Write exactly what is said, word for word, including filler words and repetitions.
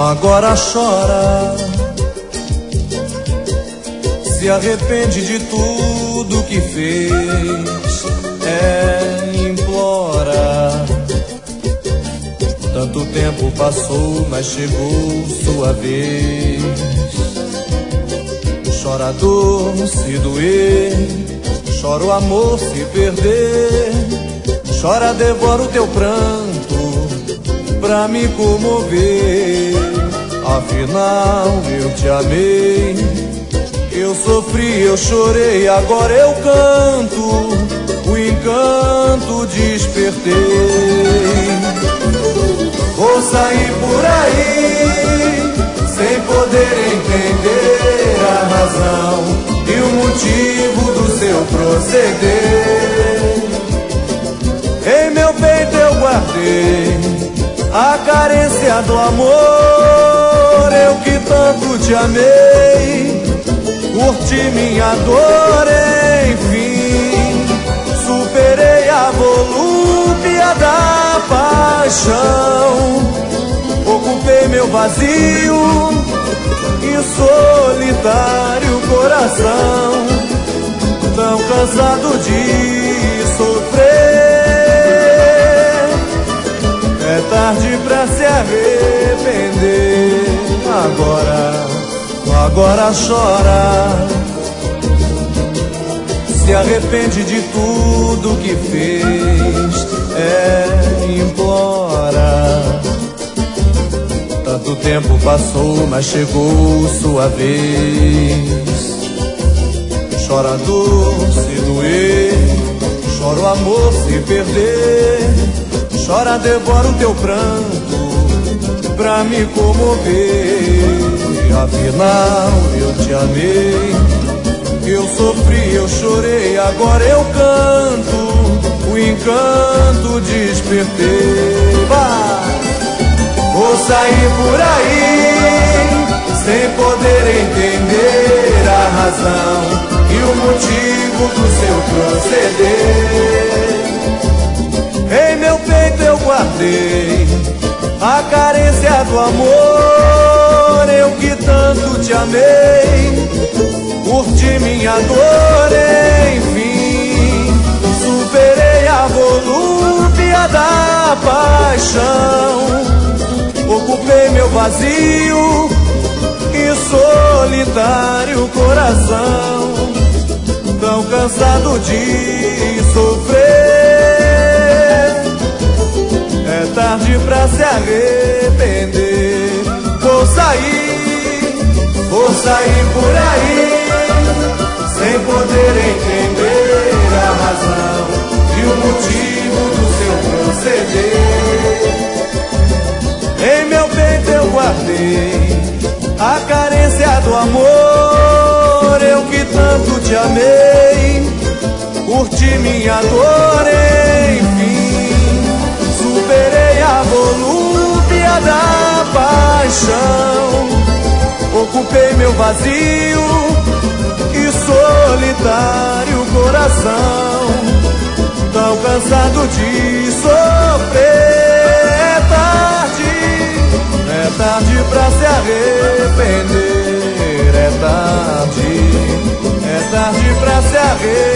agora chora, se arrepende de tudo que fez, é, implora. Tanto tempo passou, mas chegou sua vez. Chora a dor se doer, chora o amor se perder, chora, devora o teu pranto pra me comover. Afinal eu te amei, eu sofri, eu chorei, agora eu canto, o encanto despertei. Vou sair por aí, sem poder entender a razão e o motivo do seu proceder. Em meu peito eu guardei a carência do amor, eu que tanto te amei, curti minha dor, enfim, superei a volúpia da paixão, ocupei meu vazio e solitário coração, tão cansado de sofrer. É tarde pra se arrepender, agora, agora chora, se arrepende de tudo que fez, é, implora. Tanto tempo passou, mas chegou sua vez. Chora a dor se doer, chora o amor se perder, chora, devora o teu pranto pra me comover. Afinal eu te amei, eu sofri, eu chorei, agora eu canto, o encanto despertei. Vai! Vou sair por aí, sem poder entender a razão e o motivo do seu proceder. Em meu peito eu guardei a carência do amor, eu que tanto te amei, curti minha dor, enfim, superei a volúpia da paixão, ocupei meu vazio e solitário coração, tão cansado de sofrer. É tarde pra se arrepender. Vou sair, vou sair por aí, sem poder entender a razão e o motivo do seu proceder. Em meu peito eu guardei a carência do amor, eu que tanto te amei, curti minha dor, enfim, superei a volúpia da paixão, ocupei meu vazio e solitário coração, tão cansado de sofrer. É tarde, é tarde pra se arrepender, é tarde, é tarde pra se arrepender.